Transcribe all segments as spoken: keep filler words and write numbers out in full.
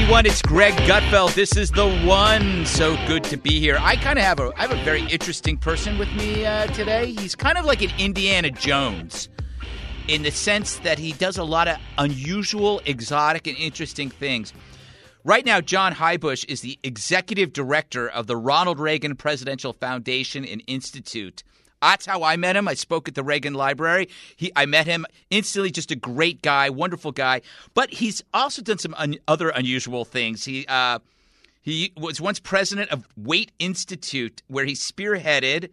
everyone. It's Greg Gutfeld. This is The One. So good to be here. I kind of have a I have a very interesting person with me uh, today. He's kind of like an Indiana Jones in the sense that he does a lot of unusual, exotic, and interesting things. Right now, John Heybusch is the executive director of the Ronald Reagan Presidential Foundation and Institute. That's how I met him. I spoke at the Reagan Library. He, I met him instantly, just a great guy, wonderful guy. But he's also done some un- other unusual things. He uh, he was once president of Waite Institute, where he spearheaded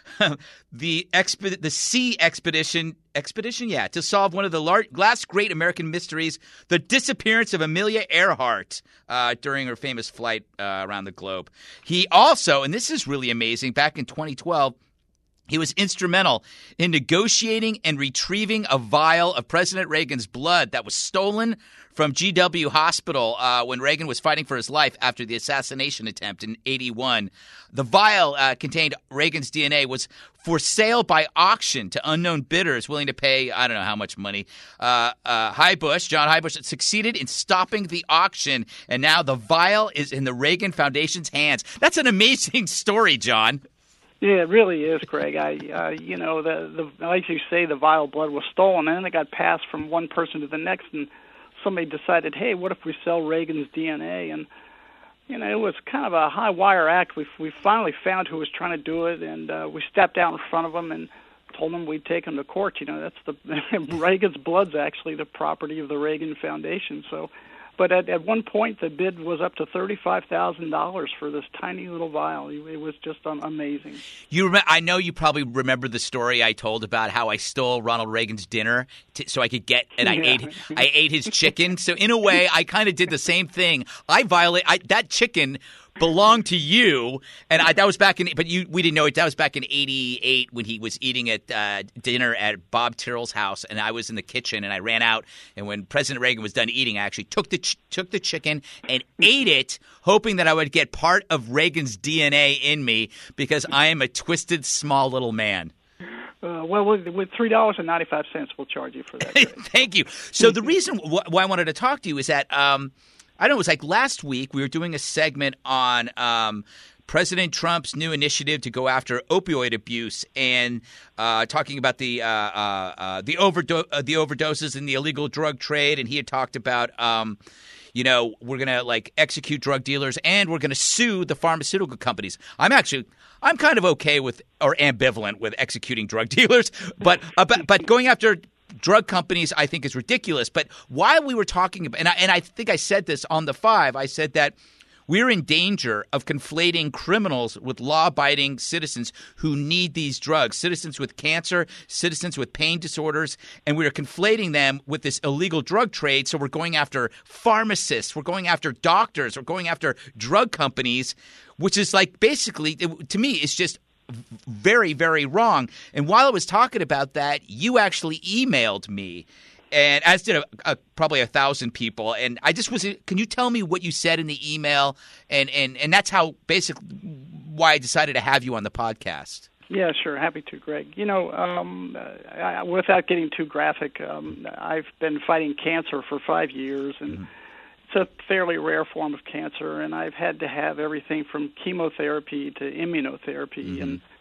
the exp- the Sea Expedition, expedition, yeah, to solve one of the large, last great American mysteries, the disappearance of Amelia Earhart uh, during her famous flight uh, around the globe. He also, and this is really amazing, back in twenty twelve, he was instrumental in negotiating and retrieving a vial of President Reagan's blood that was stolen from G W Hospital uh, when Reagan was fighting for his life after the assassination attempt in eighty-one. The vial uh, contained Reagan's D N A, was for sale by auction to unknown bidders willing to pay, I don't know how much money. Uh, uh, Heybusch, John Heybusch, succeeded in stopping the auction, and now the vial is in the Reagan Foundation's hands. That's an amazing story, John. Yeah, it really is, Greg. I, uh, you know, the, the like you say, the vial blood was stolen, and then it got passed from one person to the next, and somebody decided, hey, what if we sell Reagan's D N A? And, you know, it was kind of a high-wire act. We we finally found who was trying to do it, and uh, we stepped out in front of them and told them we'd take them to court. You know, that's the Reagan's blood's actually the property of the Reagan Foundation, so... But at, at one point, the bid was up to thirty-five thousand dollars for this tiny little vial. It was just um, amazing. You, rem- I know you probably remember the story I told about how I stole Ronald Reagan's dinner to, so I could get, and I Yeah. ate, I ate his chicken. So in a way, I kind of did the same thing. I violate I, that chicken belonged to you, and I, that was back in. But you, we didn't know it. That was back in eighty-eight when he was eating at uh, dinner at Bob Tyrrell's house, and I was in the kitchen, and I ran out. And when President Reagan was done eating, I actually took the ch- took the chicken and ate it, hoping that I would get part of Reagan's D N A in me because I am a twisted, small little man. Uh, well, with, with three dollars and ninety-five cents, we'll charge you for that. Thank you. So the reason wh- why I wanted to talk to you is that um, I don't know. It was like last week we were doing a segment on um, President Trump's new initiative to go after opioid abuse and uh, talking about the uh, uh, uh, the overdo- uh, the overdoses and the illegal drug trade. And he had talked about, um, you know, we're going to like execute drug dealers and we're going to sue the pharmaceutical companies. I'm actually I'm kind of okay with or ambivalent with executing drug dealers, but uh, but, but going after drug companies, I think, is ridiculous. But while we were talking about, and I, and I think I said this on the five, I said that we're in danger of conflating criminals with law-abiding citizens who need these drugs, citizens with cancer, citizens with pain disorders, and we're conflating them with this illegal drug trade. So we're going after pharmacists, we're going after doctors, we're going after drug companies, which is like basically, to me, it's just very, very wrong. And while I was talking about that, you actually emailed me, and as did a, a, probably a thousand people. And I just was – can you tell me what you said in the email? And, and, and that's how basically why I decided to have you on the podcast. Yeah, sure. Happy to, Greg. You know, um, I, without getting too graphic, um, I've been fighting cancer for five years, and mm-hmm. it's a fairly rare form of cancer, and I've had to have everything from chemotherapy to immunotherapy mm-hmm. and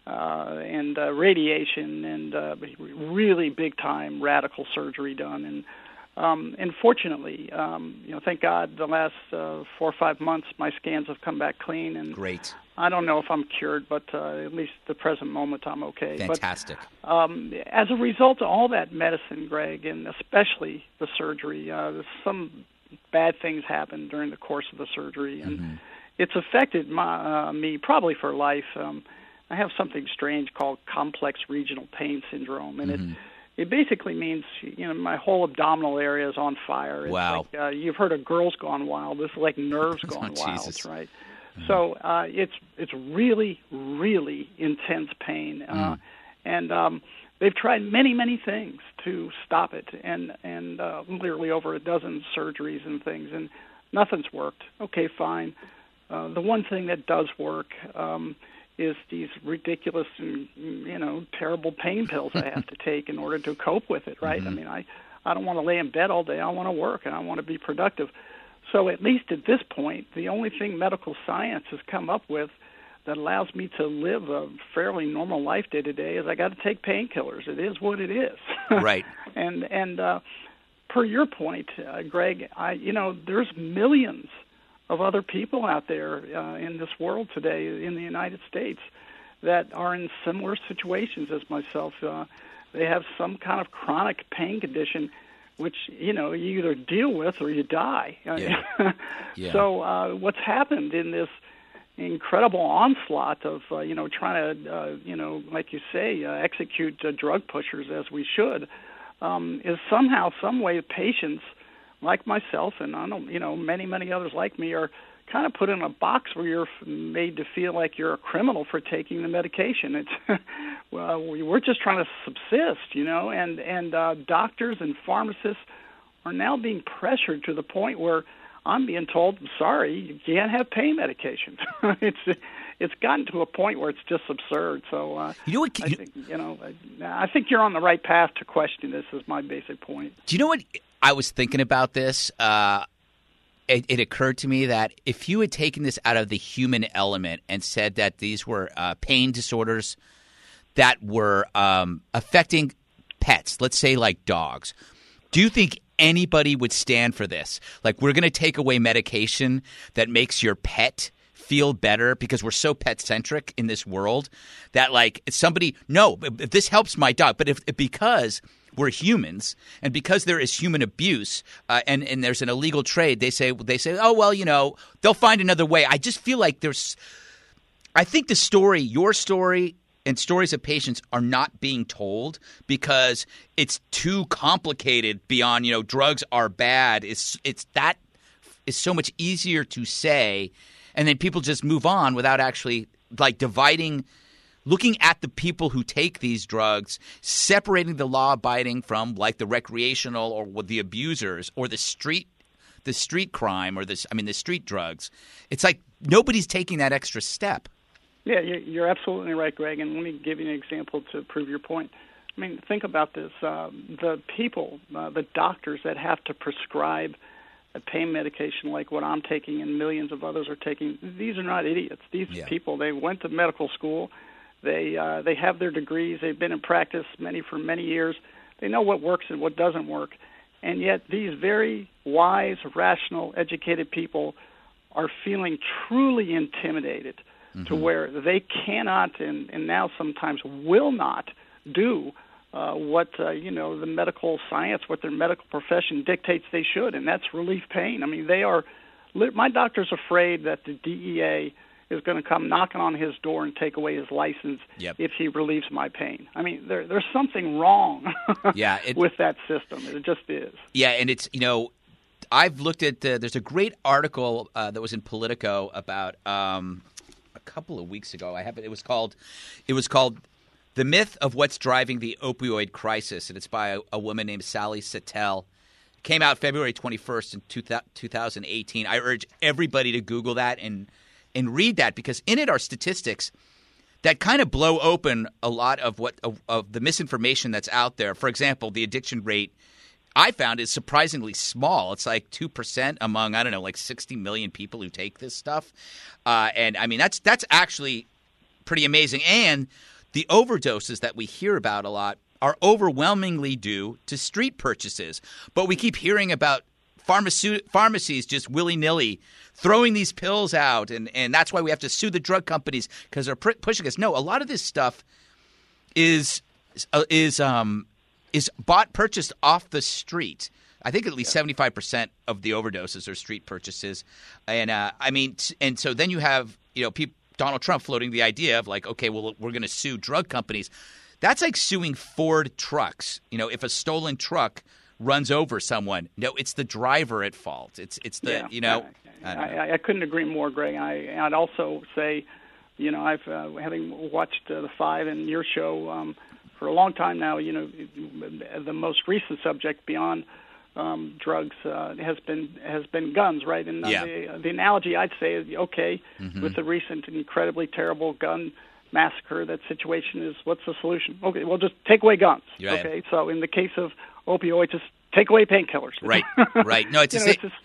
uh, and uh, radiation and uh, really big-time radical surgery done. And um, and fortunately, um, you know, thank God, the last uh, four or five months, my scans have come back clean. And great. I don't know if I'm cured, but uh, at least the present moment I'm okay. Fantastic. But, um, as a result of all that medicine, Greg, and especially the surgery, uh, some bad things happened during the course of the surgery, and mm-hmm. it's affected my, uh, me probably for life. Um, I have something strange called complex regional pain syndrome, and mm-hmm. it it basically means, you know, my whole abdominal area is on fire. It's wow. like, uh, you've heard of girls gone wild. This is like nerves gone oh, wild, Jesus. right? Mm-hmm. So uh, it's it's really, really intense pain. Uh, mm. And um, they've tried many, many things to stop it, and, and uh, literally over a dozen surgeries and things, and nothing's worked. Okay, fine. Uh, the one thing that does work um, is these ridiculous and, you know, terrible pain pills I have to take in order to cope with it, right? Mm-hmm. I mean, I, I don't want to lay in bed all day. I want to work, and I want to be productive. So at least at this point, the only thing medical science has come up with that allows me to live a fairly normal life day to day is I got to take painkillers. It is what it is. Right. and and uh, per your point, uh, Greg, I you know there's millions of other people out there uh, in this world today in the United States that are in similar situations as myself. Uh, they have some kind of chronic pain condition, which, you know, you either deal with or you die. Yeah. Yeah. So uh, what's happened in this incredible onslaught of, uh, you know, trying to, uh, you know, like you say, uh, execute uh, drug pushers as we should, um, is somehow, some way, patients like myself and, I don't, you know, many, many others like me are kind of put in a box where you're made to feel like you're a criminal for taking the medication. It's well, we're just trying to subsist, you know, and and uh, doctors and pharmacists are now being pressured to the point where I'm being told, I'm sorry, you can't have pain medication. it's it's gotten to a point where it's just absurd. So uh, you know what? I think, you know, I think you're on the right path to question this. Is my basic point. Do you know what I was thinking about this? Uh, It, it occurred to me that if you had taken this out of the human element and said that these were uh, pain disorders that were um, affecting pets, let's say like dogs, do you think anybody would stand for this? Like, we're going to take away medication that makes your pet feel better because we're so pet-centric in this world that, like, somebody – no, if this helps my dog. But if, if because – we're humans, and because there is human abuse uh, and, and there's an illegal trade, they say, they say, oh, well, you know, they'll find another way. I just feel like there's – I think the story, your story and stories of patients are not being told because it's too complicated beyond, you know, drugs are bad. It's, it's that is so much easier to say, and then people just move on without actually, like, dividing – looking at the people who take these drugs, separating the law-abiding from, like, the recreational or the abusers or the street, the street crime or this. I mean, the street drugs. It's like nobody's taking that extra step. Yeah, you're absolutely right, Greg. And let me give you an example to prove your point. I mean, think about this: um, the people, uh, the doctors that have to prescribe a pain medication like what I'm taking and millions of others are taking. These are not idiots. These yeah. people, they went to medical school. They uh, they have their degrees. They've been in practice many for many years. They know what works and what doesn't work. And yet these very wise, rational, educated people are feeling truly intimidated mm-hmm. to where they cannot and, and now sometimes will not do uh, what, uh, you know, the medical science, what their medical profession dictates they should, and that's relieve pain. I mean, they are – my doctor's afraid that the D E A – is going to come knocking on his door and take away his license yep. if he relieves my pain. I mean, there, there's something wrong yeah, it, with that system. It just is. Yeah, and it's, you know, I've looked at the, there's a great article uh, that was in Politico about um, a couple of weeks ago. I have it. It was called, it was called The Myth of What's Driving the Opioid Crisis, and it's by a, a woman named Sally Satel. It came out February twenty-first in two thousand eighteen. I urge everybody to Google that and and read that, because in it are statistics that kind of blow open a lot of what of, of the misinformation that's out there. For example, the addiction rate I found is surprisingly small. It's like two percent among, I don't know, like sixty million people who take this stuff. Uh, and, I mean, that's that's actually pretty amazing. And the overdoses that we hear about a lot are overwhelmingly due to street purchases. But we keep hearing about pharmacy, pharmacies just willy-nilly throwing these pills out, and, and that's why we have to sue the drug companies because they're pr- pushing us. No, a lot of this stuff is uh, is um is bought purchased off the street. I think at least yeah. seventy-five percent of the overdoses are street purchases, and uh, I mean, t- and so then you have you know people, Donald Trump floating the idea of like, okay, well, we're going to sue drug companies. That's like suing Ford trucks. You know, if a stolen truck runs over someone, no, it's the driver at fault. It's it's the yeah. you know. I, I, I couldn't agree more, Greg. I, I'd also say, you know, I've uh, having watched uh, the Five and your show um, for a long time now. You know, the most recent subject beyond um, drugs uh, has been has been guns, right? And uh, yeah. the, the analogy I'd say is okay mm-hmm. with the recent incredibly terrible gun massacre. That situation is, what's the solution? Okay, well, just take away guns. Right. Okay, so in the case of opioids, just take away painkillers. Right, right. No, it's, you a know, sa- it's just,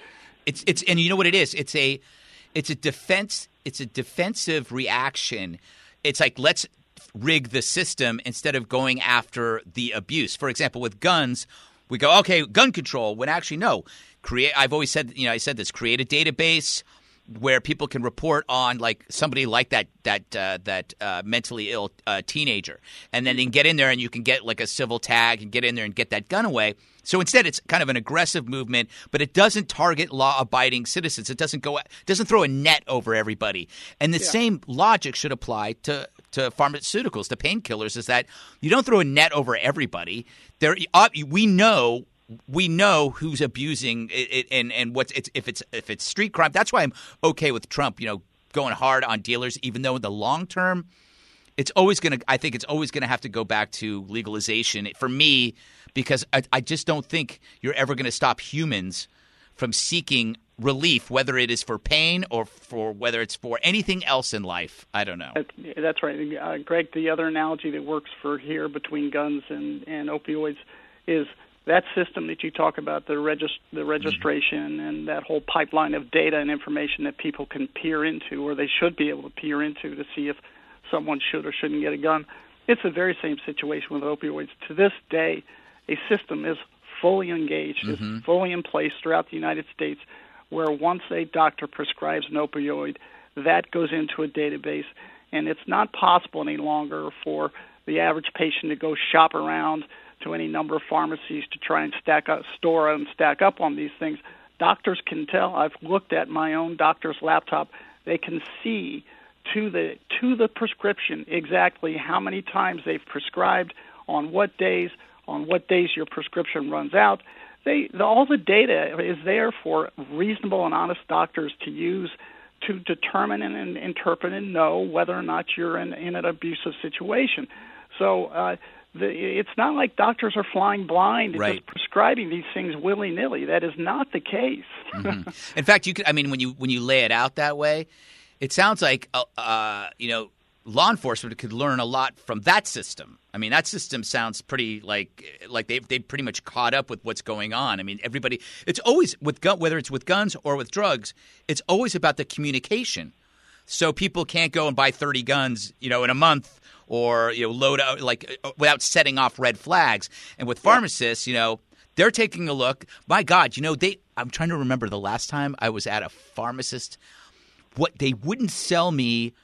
It's it's and you know what it is? It's a it's a defense. It's a defensive reaction. It's like let's rig the system instead of going after the abuse. For example, with guns, we go okay, gun control. When actually no, create. I've always said you know I said this. Create a database where people can report on like somebody like that that uh, that uh, mentally ill uh, teenager, and then they can get in there and you can get like a civil tag and get in there and get that gun away. So instead, it's kind of an aggressive movement, but it doesn't target law-abiding citizens. It doesn't go doesn't throw a net over everybody. And the yeah. same logic should apply to to pharmaceuticals, to painkillers. Is that you don't throw a net over everybody. There, uh, we know. We know who's abusing it, it, and and what's it's, if it's if it's street crime. That's why I'm okay with Trump, you know, going hard on dealers, even though in the long term, it's always going to. I think it's always going to have to go back to legalization for me, because I, I just don't think you're ever going to stop humans from seeking relief, whether it is for pain or for whether it's for anything else in life. I don't know. That's, that's right, uh, Greg. The other analogy that works for here between guns and, and opioids is that system that you talk about, the, regist- the registration mm-hmm. and that whole pipeline of data and information that people can peer into, or they should be able to peer into to see if someone should or shouldn't get a gun. It's the very same situation with opioids. To this day, a system is fully engaged, mm-hmm. is fully in place throughout the United States, where once a doctor prescribes an opioid, that goes into a database, and it's not possible any longer for the average patient to go shop around to any number of pharmacies to try and stack up, store and stack up on these things. Doctors can tell. I've looked at my own doctor's laptop. They can see to the to the prescription exactly how many times they've prescribed, on what days, on what days your prescription runs out. They the, all the data is there for reasonable and honest doctors to use to determine and, and interpret and know whether or not you're in, in an abusive situation. So uh, the, it's not like doctors are flying blind and right. just prescribing these things willy-nilly. That is not the case. Mm-hmm. In fact, you could. I mean, when you when you lay it out that way, it sounds like uh, uh, you know law enforcement could learn a lot from that system. I mean, that system sounds pretty like like they've they've pretty much caught up with what's going on. I mean, everybody. It's always with gun, whether it's with guns or with drugs. It's always about the communication. So people can't go and buy thirty guns, you know, in a month. Or you know, load out like without setting off red flags. And with pharmacists, you know, they're taking a look. My God, you know, they. I'm trying to remember the last time I was at a pharmacist. What they wouldn't sell me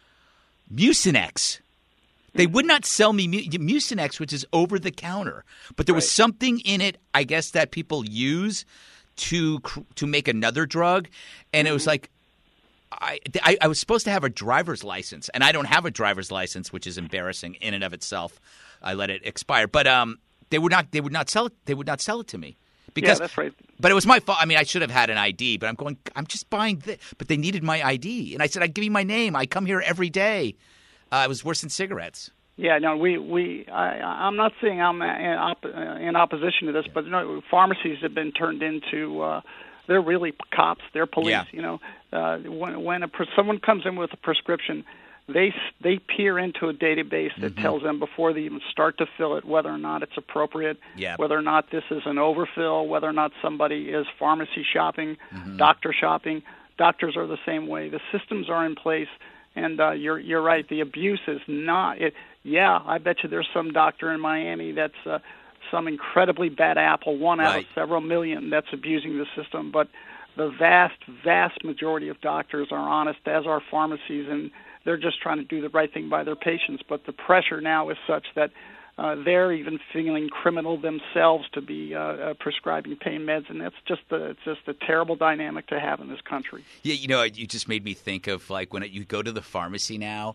Mucinex. They would not sell me Mucinex, which is over the counter. But there was right. something in it, I guess, that people use to to make another drug, and mm-hmm. it was like. I, I, I was supposed to have a driver's license, and I don't have a driver's license, which is embarrassing in and of itself. I let it expire, but um, they would not they would not sell it. They would not sell it to me because yeah, that's right. But it was my fault. I mean, I should have had an I D, but I'm going. I'm just buying this. But they needed my I D, and I said, "I'd give you my name. I come here every day." Uh, it was worse than cigarettes. Yeah, no, we we I, I'm not saying I'm in, op- in opposition to this, but you know, pharmacies have been turned into. Uh, They're really cops. They're police. Yeah. You know, uh, when when a, someone comes in with a prescription, they they peer into a database that mm-hmm. tells them before they even start to fill it whether or not it's appropriate, yeah. whether or not this is an overfill, whether or not somebody is pharmacy shopping, mm-hmm. doctor shopping. Doctors are the same way. The systems are in place, and uh, you're you're right. The abuse is not. It, yeah, I bet you there's some doctor in Miami that's. Uh, some incredibly bad apple, one right. out of several million that's abusing the system. But the vast, vast majority of doctors are honest, as are pharmacies, and they're just trying to do the right thing by their patients. But the pressure now is such that uh, they're even feeling criminal themselves to be uh, uh, prescribing pain meds, and that's just a, it's just a terrible dynamic to have in this country. Yeah, you know, you just made me think of like when you go to the pharmacy now.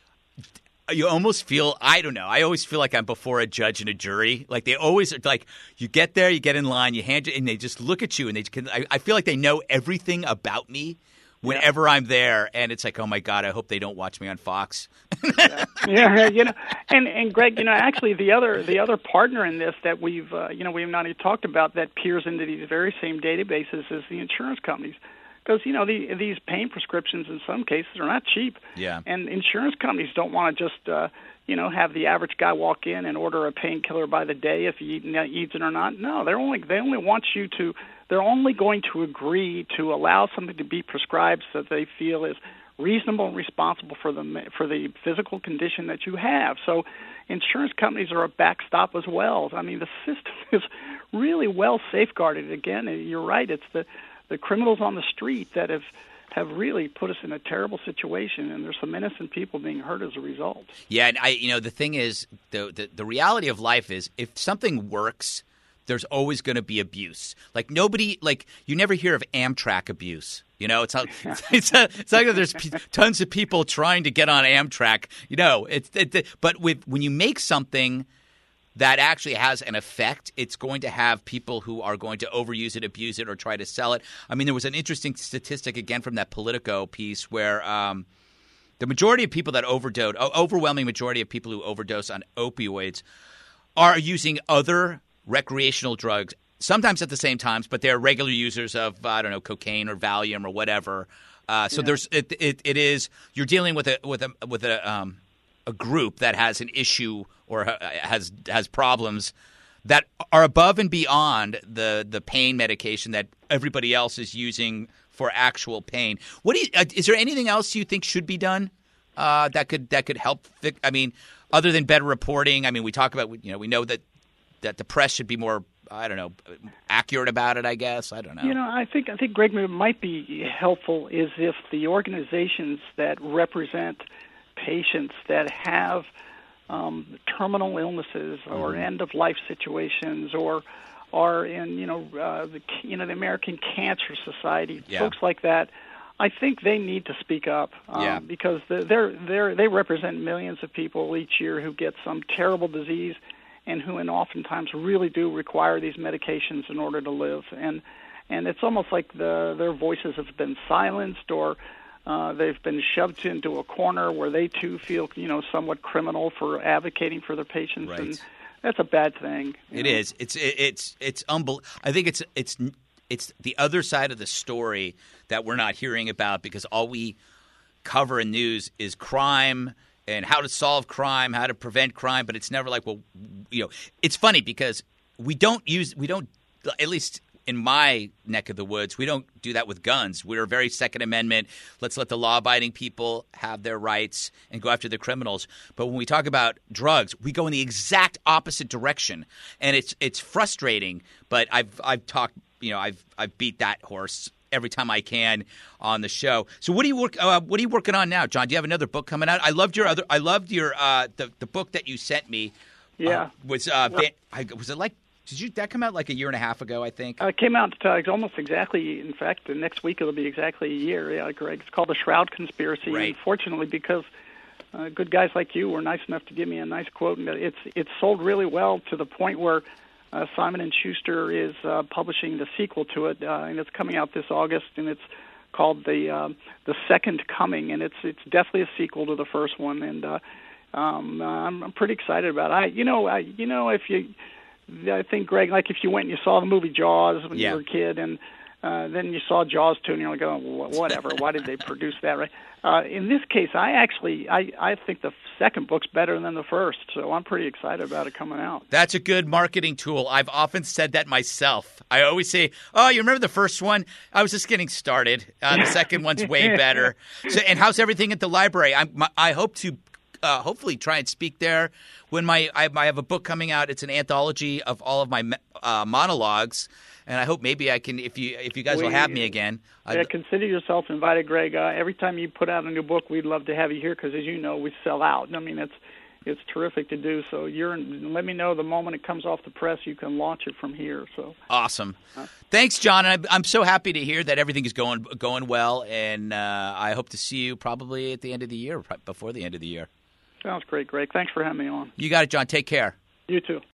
You almost feel, I don't know, I always feel like I'm before a judge and a jury. Like they always are like, you get there, you get in line, you hand it, and they just look at you, and they can, I, I feel like they know everything about me whenever yeah. I'm there. And it's like, oh my God, I hope they don't watch me on Fox. yeah. yeah, you know, and, and Greg, you know, actually the other the other partner in this that we've, uh, you know, we've not even talked about that peers into these very same databases is the insurance companies. Because, you know, the, these pain prescriptions in some cases are not cheap. Yeah. And insurance companies don't want to just, uh, you know, have the average guy walk in and order a painkiller by the day if he eats it or not. No, they're only they only want you to, they're only going to agree to allow something to be prescribed so that they feel is reasonable and responsible for the for the physical condition that you have. So insurance companies are a backstop as well. I mean, the system is really well safeguarded. Again, you're right. It's the the criminals on the street that have, have really put us in a terrible situation, and there's some innocent people being hurt as a result. Yeah, and I, you know, the thing is, the the, the reality of life is, if something works, there's always going to be abuse. Like nobody, like you never hear of Amtrak abuse. You know, it's not. It's, a, it's not like there's p- tons of people trying to get on Amtrak. You know, it's. It, but with when you make something that actually has an effect, it's going to have people who are going to overuse it, abuse it, or try to sell it. I mean, there was an interesting statistic, again, from that Politico piece where um, the majority of people that overdose, overwhelming majority of people who overdose on opioids are using other recreational drugs, sometimes at the same times, but they're regular users of, I don't know, cocaine or Valium or whatever. Uh, so yeah. there's it, it it is you're dealing with a with a with a um, a group that has an issue or has has problems that are above and beyond the, the pain medication that everybody else is using for actual pain. What do you, uh, is there anything else you think should be done uh, that could that could help fix? I mean, other than better reporting. I mean, we talk about you know we know that that the press should be more I don't know accurate about it. I guess I don't know. You know, I think I think Greg, it might be helpful is if the organizations that represent patients that have Um, terminal illnesses or mm. end-of-life situations, or are in you know uh, the you know the American Cancer Society, yeah. folks like that. I think they need to speak up um, yeah. because they're they're they represent millions of people each year who get some terrible disease, and who and oftentimes really do require these medications in order to live. And and it's almost like the their voices have been silenced, or Uh, they've been shoved into a corner where they too feel, you know, somewhat criminal for advocating for their patients, right. and that's a bad thing. It know? is. It's it, it's it's unbel- I think it's it's it's the other side of the story that we're not hearing about because all we cover in news is crime and how to solve crime, how to prevent crime, but it's never like, well, you know, it's funny because we don't use we don't at least. In my neck of the woods, we don't do that with guns. We're very Second Amendment. Let's let the law-abiding people have their rights and go after the criminals. But when we talk about drugs, we go in the exact opposite direction, and it's it's frustrating. But I've I've talked, you know, I've I've beat that horse every time I can on the show. So what are you work? Uh, what are you working on now, John? Do you have another book coming out? I loved your other. I loved your uh, the the book that you sent me. Yeah, uh, was uh, well, I, was it like? Did you that come out like a year and a half ago? I think uh, it came out uh, almost exactly. In fact, the next week it'll be exactly a year. Yeah, Greg. It's called The Shroud Conspiracy. Right. Unfortunately, because uh, good guys like you were nice enough to give me a nice quote, and it's it's sold really well to the point where uh, Simon and Schuster is uh, publishing the sequel to it, uh, and it's coming out this August, and it's called the uh, the Second Coming, and it's it's definitely a sequel to the first one, and uh, um, I'm, I'm pretty excited about it. I, you know, I, you know, if you. I think, Greg, like if you went and you saw the movie Jaws when yeah. you were a kid, and uh, then you saw Jaws two, and you're like, oh, whatever, why did they produce that, right? Uh, in this case, I actually, I, I think the second book's better than the first, so I'm pretty excited about it coming out. That's a good marketing tool. I've often said that myself. I always say, oh, you remember the first one? I was just getting started. Uh, the second one's way better. So, and how's everything at the library? I, my, I hope to uh, hopefully try and speak there. When my I, I have a book coming out, it's an anthology of all of my uh, monologues, and I hope maybe I can, if you if you guys we, will have me again. Yeah, consider yourself invited, Greg. Uh, every time you put out a new book, we'd love to have you here because, as you know, we sell out. I mean, it's it's terrific to do. So you're let me know the moment it comes off the press, you can launch it from here. So awesome. Uh, Thanks, John. And I'm so happy to hear that everything is going going well, and uh, I hope to see you probably at the end of the year, before the end of the year. Sounds great, Greg. Thanks for having me on. You got it, John. Take care. You too.